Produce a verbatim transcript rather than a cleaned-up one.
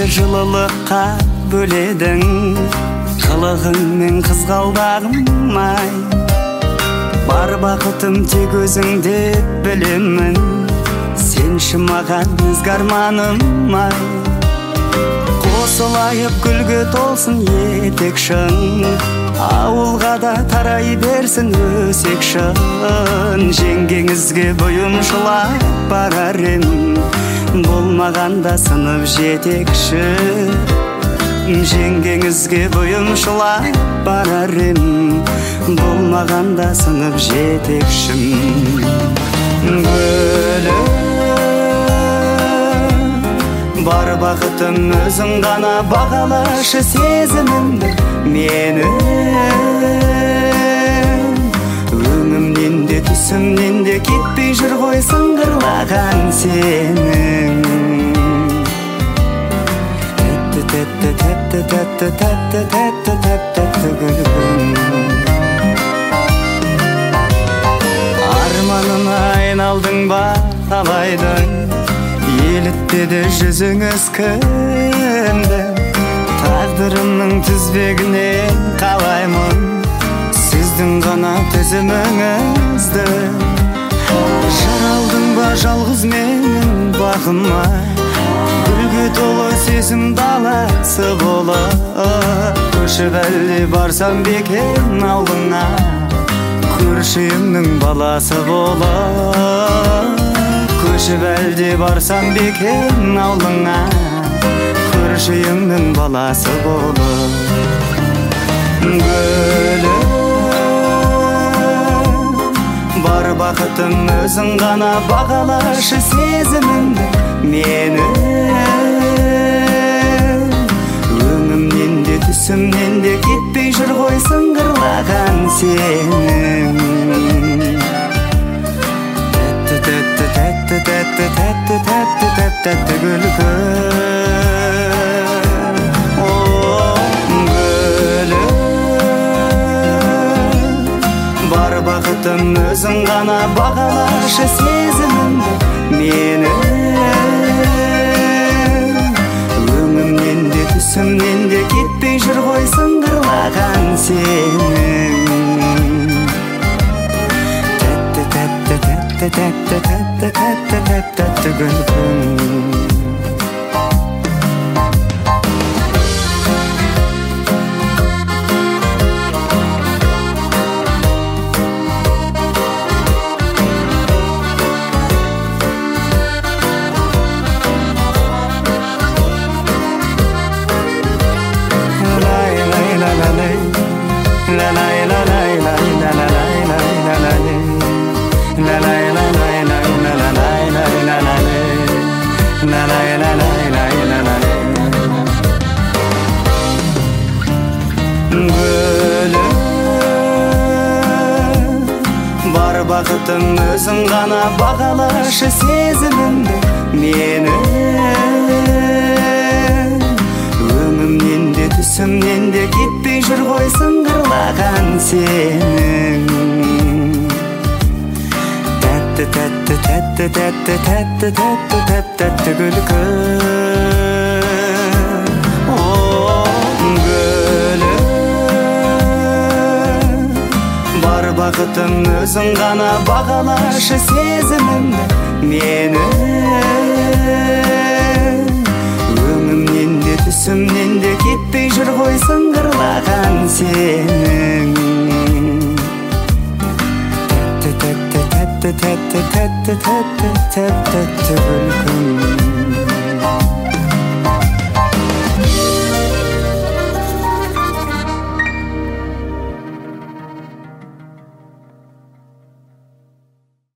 жылылыққа бөледің, қылығыңмен қызғалдағым ай. Бар бақытым тек өзіңде білемін, сенші маған ізгі арманым ай. Қосылайып гүлге толсын етекшің, ауылға да тарай берсін өсекшін. Жеңгеңізге бойымшылап барар ем, болмағанда сынып жетекші. Жеңгеңізге бойымшылап барар ем, болмағанда сынып жетекшім. Гүлім, бар бақытым өзің ғана, бағалашы сезімімді мені. Өңімнен де түсімнен де кетпей жүр ғой сыңғырлаған сенің. Тәтті, тәтті, тәтті, тәтті, тәтті, тәтті, тәтті гүлім. Арманына айналдың ба талайдың, елітпеді жүзіңіз кімді. Тағдырымның тізбегінен қалаймын сіздің ғана төзіміңізді. Жаралдың ба жалғыз менің бағыма, гүлге толы сезім даласы болып. Көшіп әлде барсам бекен ауылыңа, көршімнің баласы болып. Көшіп әлде барсам бекен ауылыңа, көршімнің баласы болып. Гүлім, бар бақытым өзің ғана, бағалашы сезімімді мені. Өңімнен де түсімнен де кетпей жүр ғой сыңғырлаған сенің. Тәтті, тәтті, тәтті, тәтті, тәтті, тәтті, тәтті гүлгім. Бар бақытым өзің ғана, бағалашы сезімімді мені. Өңімнен де түсімнен де кетпей жүр ғой сыңғырлаған сенің. Тәтті, тәтті, тәтті, тәтті, тәтті, тәтті, тәтті, тәтті гүлгім. Бар бақытым өзің ғана, бағалашы сезімімді мені. Өңімнен де түсімнен де кетпей жүр ғой сыңғырлаған сенің. Тәтті, тәтті, тәтті, тәтті, тәтті, тәтті, тәтті, тәтті гүлгім. Бар бақытым өзің ғана, бағалашы сезімімді мені. Өңімнен де түсімнен де кетпей жүр ғой сыңғырлаған сенің. Тәтті, тәтті, тәтті, тәтті, тәтті, тәтті, тәтті, тәтті гүлгім.